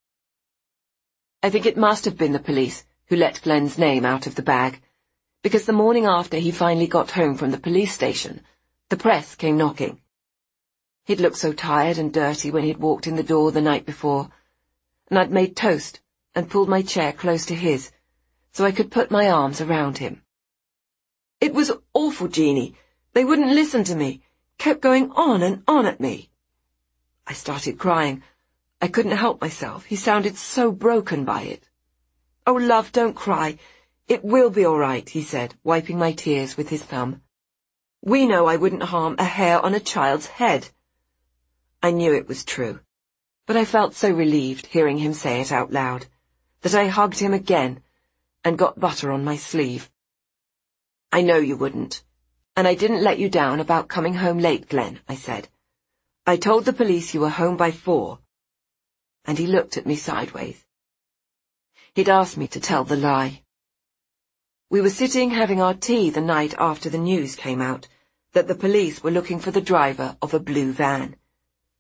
[SPEAKER 2] I think it must have been the police who let Glenn's name out of the bag, because the morning after he finally got home from the police station, the press came knocking. He'd looked so tired and dirty when he'd walked in the door the night before, and I'd made toast and pulled my chair close to his, so I could put my arms around him. It was awful, Jeannie. They wouldn't listen to me, kept going on and on at me. I started crying. I couldn't help myself. He sounded so broken by it. Oh, love, don't cry. It will be all right, he said, wiping my tears with his thumb. We know I wouldn't harm a hair on a child's head. I knew it was true, but I felt so relieved hearing him say it out loud that I hugged him again and got butter on my sleeve. I know you wouldn't, and I didn't let you down about coming home late, Glenn, I said. I told the police you were home by 4. And he looked at me sideways. He'd asked me to tell the lie. We were sitting having our tea the night after the news came out that the police were looking for the driver of a blue van.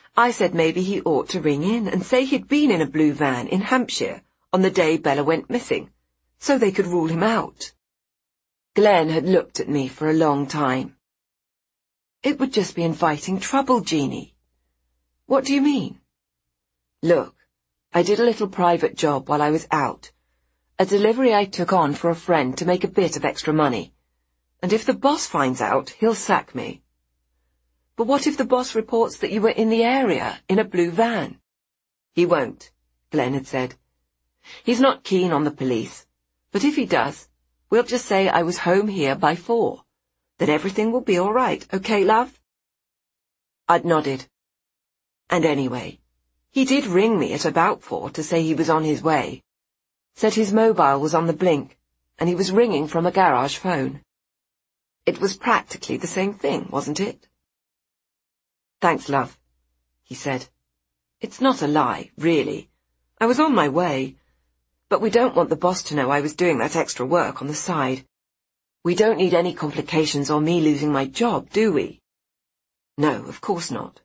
[SPEAKER 2] I said maybe he ought to ring in and say he'd been in a blue van in Hampshire on the day Bella went missing, so they could rule him out. Glenn had looked at me for a long time. It would just be inviting trouble, Jeannie. What do you mean? Look, I did a little private job while I was out. A delivery I took on for a friend to make a bit of extra money. And if the boss finds out, he'll sack me. But what if the boss reports that you were in the area in a blue van? He won't, Glenn had said. He's not keen on the police, but if he does, we'll just say I was home here by 4. Then everything will be all right, okay, love? I'd nodded. And anyway, he did ring me at about 4 to say he was on his way. Said his mobile was on the blink, and he was ringing from a garage phone. It was practically the same thing, wasn't it? Thanks, love, he said. It's not a lie, really. I was on my way. But we don't want the boss to know I was doing that extra work on the side. We don't need any complications or me losing my job, do we? No, of course not.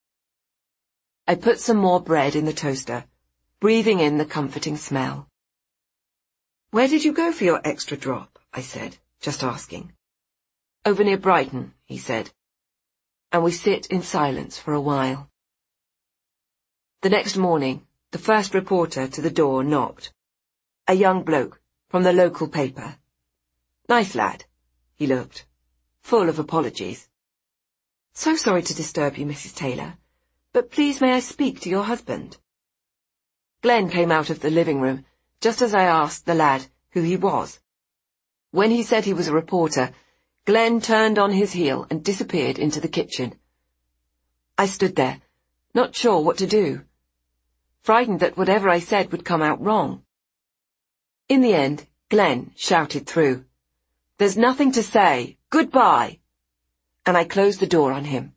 [SPEAKER 2] I put some more bread in the toaster, breathing in the comforting smell. Where did you go for your extra drop? I said, just asking. Over near Brighton, he said. And we sit in silence for a while. The next morning, the first reporter to the door knocked. A young bloke from the local paper. Nice lad, he looked, full of apologies. So sorry to disturb you, Mrs. Taylor, but please may I speak to your husband? Glenn came out of the living room just as I asked the lad who he was. When he said he was a reporter, Glenn turned on his heel and disappeared into the kitchen. I stood there, not sure what to do, frightened that whatever I said would come out wrong. In the end, Glenn shouted through, "There's nothing to say. Goodbye!" And I closed the door on him.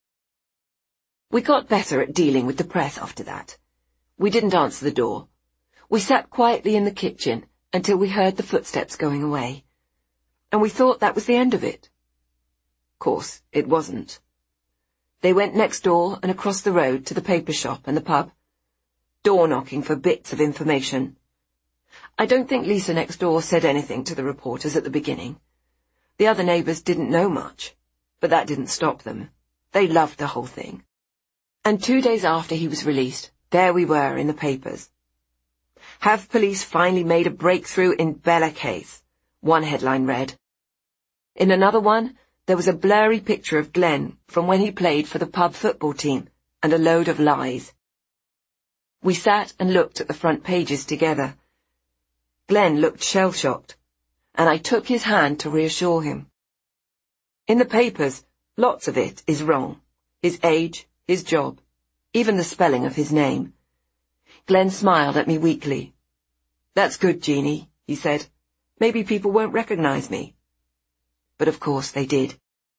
[SPEAKER 2] We got better at dealing with the press after that. We didn't answer the door. We sat quietly in the kitchen until we heard the footsteps going away. And we thought that was the end of it. Of course, it wasn't. They went next door and across the road to the paper shop and the pub, door knocking for bits of information. I don't think Lisa next door said anything to the reporters at the beginning. The other neighbours didn't know much, but that didn't stop them. They loved the whole thing. And 2 days after he was released, there we were in the papers. Have police finally made a breakthrough in Bella case? One headline read. In another one, there was a blurry picture of Glenn from when he played for the pub football team, and a load of lies. We sat and looked at the front pages together. Glenn looked shell-shocked, and I took his hand to reassure him. In the papers, lots of it is wrong. His age, his job, even the spelling of his name. Glenn smiled at me weakly. That's good, Jeannie, he said. Maybe people won't recognize me. But of course they did.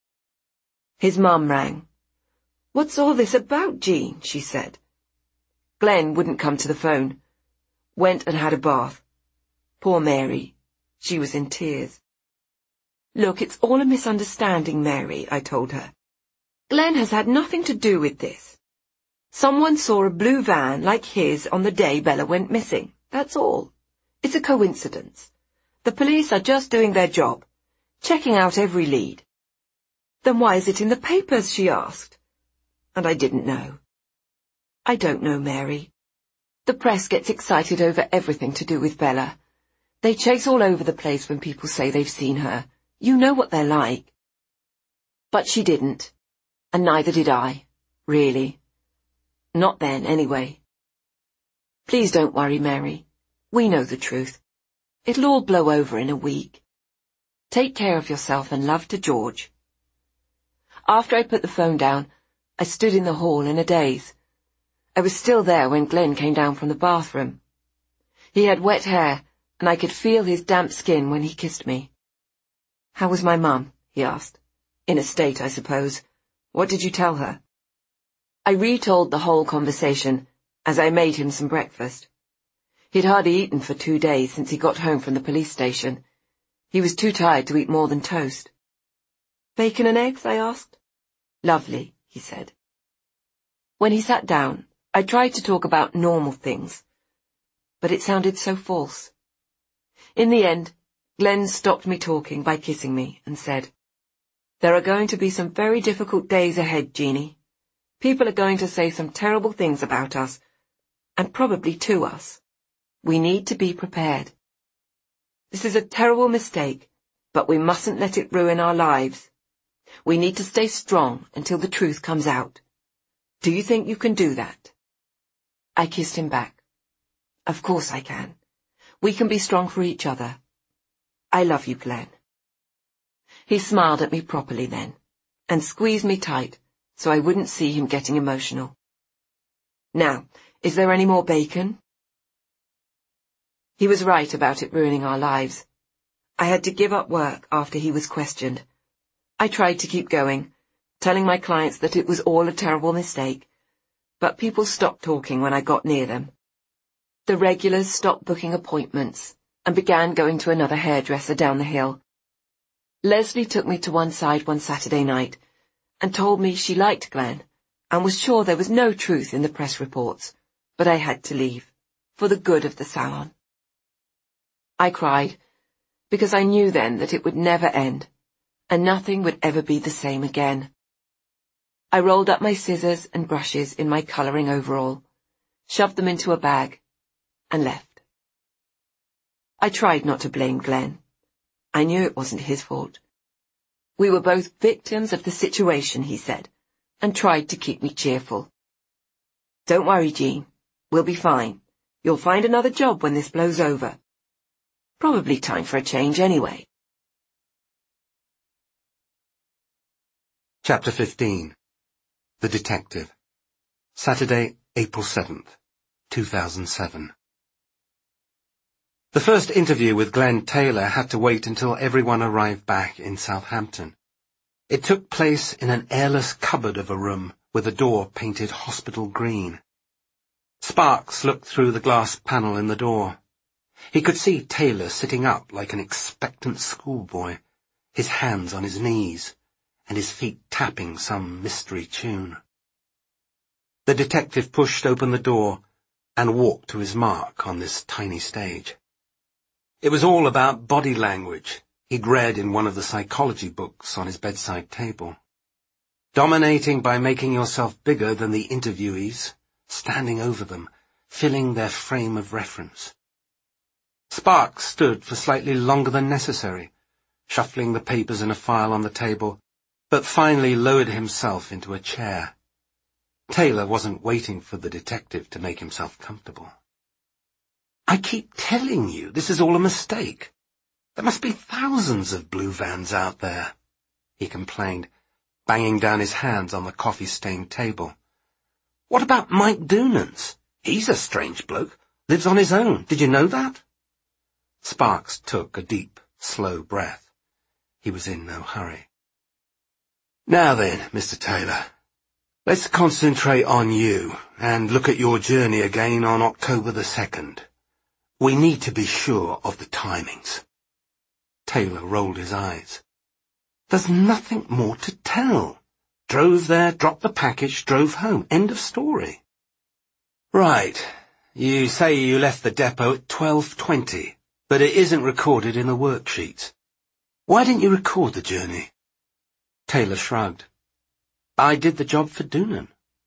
[SPEAKER 2] His mum rang. What's all this about, Jean? She said. Glenn wouldn't come to the phone. Went and had a bath. Poor Mary. She was in tears. Look, it's all a misunderstanding, Mary, I told her. Glenn has had nothing to do with this. Someone saw a blue van like his on the day Bella went missing. That's all. It's a coincidence. The police are just doing their job, checking out every lead. Then why is it in the papers, she asked. And I didn't know. I don't know, Mary. The press gets excited over everything to do with Bella. They chase all over the place when people say they've seen her. You know what they're like. But she didn't. And neither did I, really. Not then, anyway. Please don't worry, Mary. We know the truth. It'll all blow over in a week. Take care of yourself and love to George. After I put the phone down, I stood in the hall in a daze. I was still there when Glenn came down from the bathroom. He had wet hair, and I could feel his damp skin when he kissed me. How was my mum? He asked. In a state, I suppose. What did you tell her? I retold the whole conversation as I made him some breakfast. He'd hardly eaten for 2 days since he got home from the police station. He was too tired to eat more than toast. Bacon and eggs? I asked. Lovely, he said. When he sat down, I tried to talk about normal things, but it sounded so false. In the end, Glenn stopped me talking by kissing me and said, "There are going to be some very difficult days ahead, Jeannie. People are going to say some terrible things about us, and probably to us. We need to be prepared. This is a terrible mistake, but we mustn't let it ruin our lives. We need to stay strong until the truth comes out. Do you think you can do that?" I kissed him back. "Of course I can. We can be strong for each other. I love you, Glenn." He smiled at me properly then, and squeezed me tight so I wouldn't see him getting emotional. "Now, is there any more bacon?" He was right about it ruining our lives. I had to give up work after he was questioned. I tried to keep going, telling my clients that it was all a terrible mistake, but people stopped talking when I got near them. The regulars stopped booking appointments and began going to another hairdresser down the hill. Leslie took me to one side one Saturday night and told me she liked Glenn and was sure there was no truth in the press reports, but I had to leave, for the good of the salon. I cried, because I knew then that it would never end, and nothing would ever be the same again. I rolled up my scissors and brushes in my colouring overall, shoved them into a bag, and left. I tried not to blame Glenn. I knew it wasn't his fault. We were both victims of the situation, he said, and tried to keep me cheerful. "Don't worry, Jean. We'll be fine. You'll find another job when this blows over. Probably time for a change anyway."
[SPEAKER 1] Chapter 15. The Detective. Saturday, April 7th, 2007. The first interview with Glenn Taylor had to wait until everyone arrived back in Southampton. It took place in an airless cupboard of a room with a door painted hospital green. Sparks looked through the glass panel in the door. He could see Taylor sitting up like an expectant schoolboy, his hands on his knees, and his feet tapping some mystery tune. The detective pushed open the door and walked to his mark on this tiny stage. It was all about body language he'd read in one of the psychology books on his bedside table. Dominating by making yourself bigger than the interviewees, standing over them, filling their frame of reference. Sparks stood for slightly longer than necessary, shuffling the papers in a file on the table, but finally lowered himself into a chair. Taylor wasn't waiting for the detective to make himself comfortable. "I keep telling you, this is all a mistake. There must be thousands of blue vans out there," he complained, banging down his hands on the coffee-stained table. "What about Mike Doonan's? He's a strange bloke, lives on his own. Did you know that?" Sparks took a deep, slow breath. He was in no hurry. "Now then, Mr. Taylor, let's concentrate on you and look at your journey again on October the 2nd. We need to be sure of the timings." Taylor rolled his eyes. "There's nothing more to tell. Drove there, dropped the package, drove home. End of story." "Right. You say you left the depot at 12:20, but it isn't recorded in the worksheets. Why didn't you record the journey?" Taylor shrugged. "I did the job for Doonan."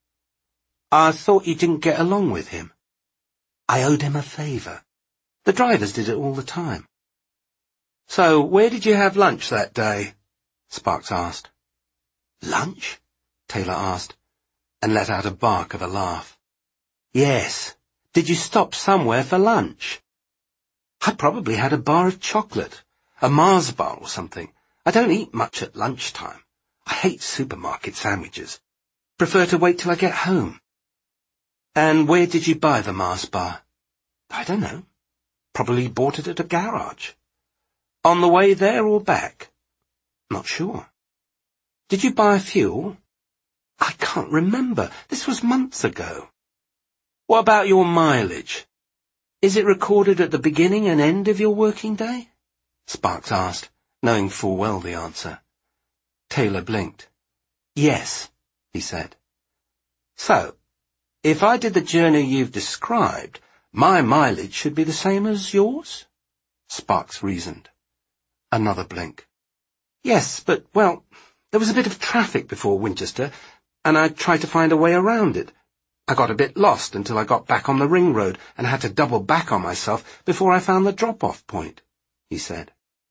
[SPEAKER 1] "I thought you didn't get along with him." "I owed him a favour. The drivers did it all the time." "So, where did you have lunch that day?" Sparks asked. "Lunch?" Taylor asked, and let out a bark of a laugh. "Yes. Did you stop somewhere for lunch?" "I probably had a bar of chocolate, a Mars bar or something. I don't eat much at lunchtime. I hate supermarket sandwiches. Prefer to wait till I get home." "And where did you buy the Mars bar?" "I don't know. Probably bought it at a garage." "On the way there or back?" "Not sure." "Did you buy fuel?" "I can't remember. This was months ago." "What about your mileage? Is it recorded at the beginning and end of your working day?" Sparks asked, knowing full well the answer. Taylor blinked. "Yes," he said. So, if I did the journey you've described, my mileage should be the same as yours? Sparks reasoned. Another blink. Yes, but, well, there was a bit of traffic before Winchester, and I tried to find a way around it. I got a bit lost until I got back on the ring road and had to double back on myself before I found the drop-off point, he said.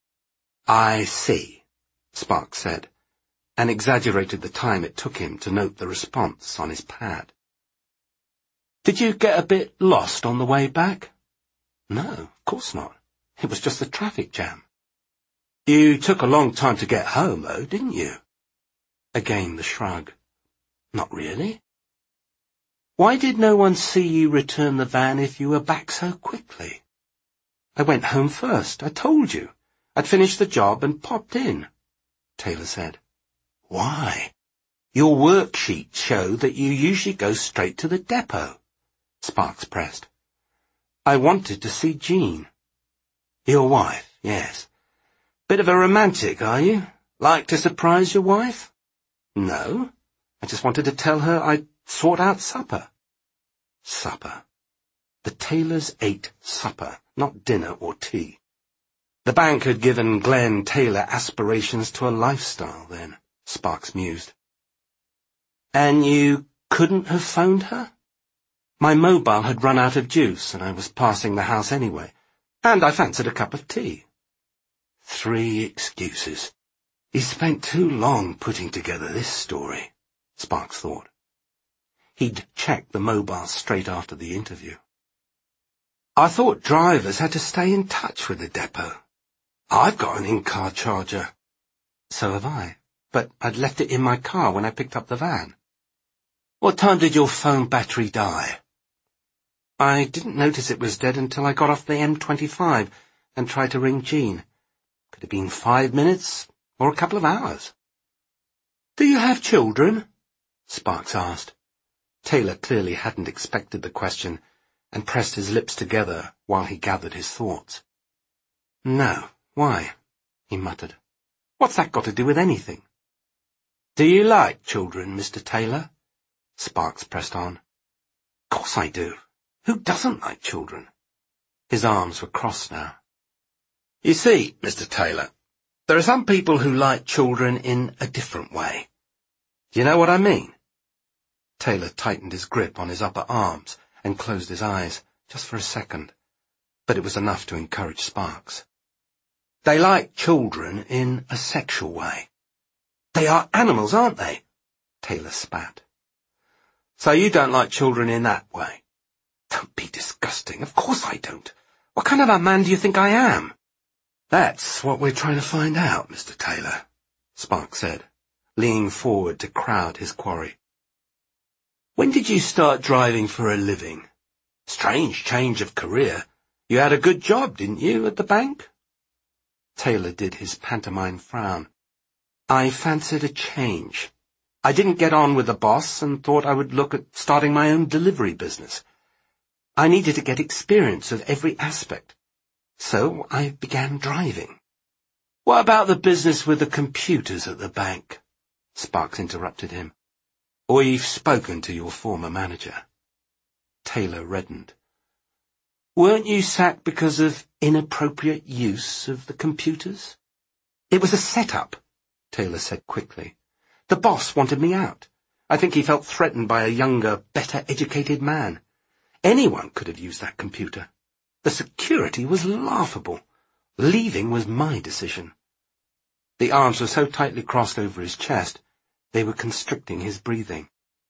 [SPEAKER 1] I see, Sparks said, and exaggerated the time it took him to note the response on his pad. Did you get a bit lost on the way back? No, of course not. It was just the traffic jam. You took a long time to get home, though, didn't you? Again the shrug. Not really. Why did no one see you return the van if you were back so quickly? I went home first, I told you. I'd finished the job and popped in, Taylor said. Why? Your worksheets show that you usually go straight to the depot, Sparks pressed. I wanted to see Jean. Your wife, yes. Bit of a romantic, are you? Like to surprise your wife? No, I just wanted to tell her I'd sort out supper. Supper. The Taylors ate supper, not dinner or tea. The bank had given Glenn Taylor aspirations to a lifestyle then, Sparks mused. And you couldn't have phoned her? My mobile had run out of juice and I was passing the house anyway, and I fancied a cup of tea. 3 excuses. He spent too long putting together this story, Sparks thought. He'd checked the mobile straight after the interview. I thought drivers had to stay in touch with the depot. I've got an in-car charger. So have I, but I'd left it in my car when I picked up the van. What time did your phone battery die? I didn't notice it was dead until I got off the M25 and tried to ring Jean. Could have been 5 minutes or a couple of hours. Do you have children? Sparks asked. Taylor clearly hadn't expected the question and pressed his lips together while he gathered his thoughts. No, why? He muttered. What's that got to do with anything? Do you like children, Mr. Taylor? Sparks pressed on. Of course I do. Who doesn't like children? His arms were crossed now. You see, Mr. Taylor, there are some people who like children in a different way. Do you know what I mean? Taylor tightened his grip on his upper arms and closed his eyes, just for a second, but it was enough to encourage Sparks. They like children in a sexual way. They are animals, aren't they? Taylor spat. So you don't like children in that way? Don't be disgusting. Of course I don't. What kind of a man do you think I am? That's what we're trying to find out, Mr. Taylor, Sparks said, leaning forward to crowd his quarry. When did you start driving for a living? Strange change of career. You had a good job, didn't you, at the bank? Taylor did his pantomime frown. I fancied a change. I didn't get on with the boss and thought I would look at starting my own delivery business. I needed to get experience of every aspect. So I began driving. What about the business with the computers at the bank? Sparks interrupted him. We've spoken to your former manager. Taylor reddened. Weren't you sacked because of inappropriate use of the computers? It was a set-up, Taylor said quickly. The boss wanted me out. I think he felt threatened by a younger, better-educated man. Anyone could have used that computer. The security was laughable. Leaving was my decision. The arms were so tightly crossed over his chest, they were constricting his breathing.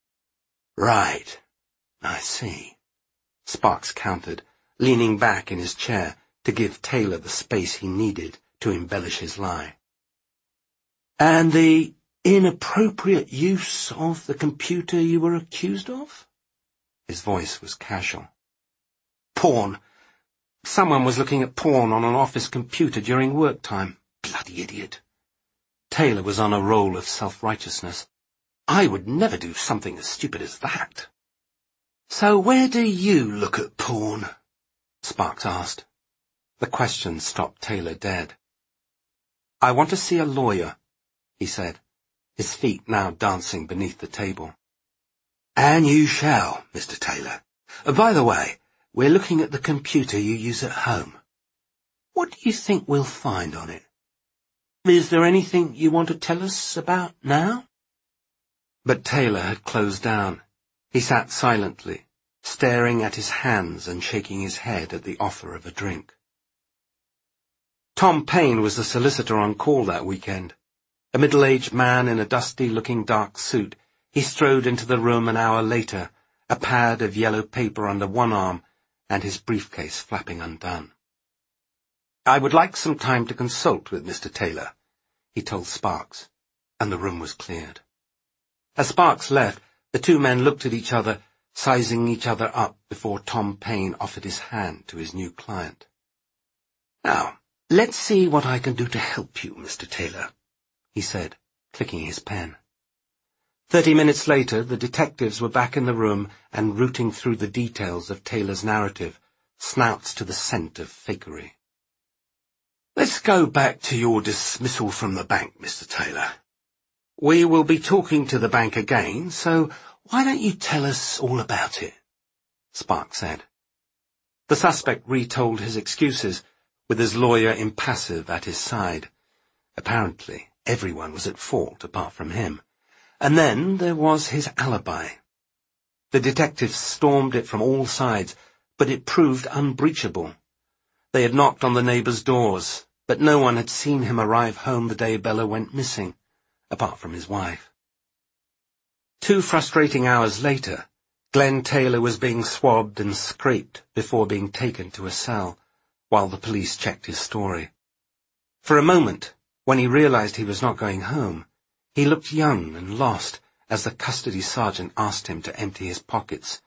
[SPEAKER 1] Right. I see. Sparks countered, leaning back in his chair to give Taylor the space he needed to embellish his lie. And the inappropriate use of the computer you were accused of? His voice was casual. Porn. Someone was looking at porn on an office computer during work time. Bloody idiot. Taylor was on a roll of self-righteousness. I would never do something as stupid as that. So where do you look at porn? Sparks asked. The question stopped Taylor dead. I want to see a lawyer, he said, his feet now dancing beneath the table. And you shall, Mr. Taylor. By the way, we're looking at the computer you use at home. What do you think we'll find on it? Is there anything you want to tell us about now? But Taylor had closed down. He sat silently, staring at his hands and shaking his head at the offer of a drink. Tom Paine was the solicitor on call that weekend. A middle-aged man in a dusty-looking dark suit, he strode into the room an hour later, a pad of yellow paper under one arm and his briefcase flapping undone. "I would like some time to consult with Mr. Taylor," he told Sparks, and the room was cleared. As Sparks left, the two men looked at each other, sizing each other up before Tom Paine offered his hand to his new client. "Now, let's see what I can do to help you, Mr. Taylor," he said, clicking his pen. 30 minutes later, the detectives were back in the room and rooting through the details of Taylor's narrative, snouts to the scent of fakery. "Let's go back to your dismissal from the bank, Mr. Taylor. We will be talking to the bank again, so why don't you tell us all about it?" Sparks said. The suspect retold his excuses, with his lawyer impassive at his side. Apparently, everyone was at fault apart from him. And then there was his alibi. The detectives stormed it from all sides, but it proved unbreachable. They had knocked on the neighbours' doors, but no one had seen him arrive home the day Bella went missing, apart from his wife. 2 frustrating hours later, Glenn Taylor was being swabbed and scraped before being taken to a cell, while the police checked his story. For a moment, when he realized he was not going home, he looked young and lost as the custody sergeant asked him to empty his pockets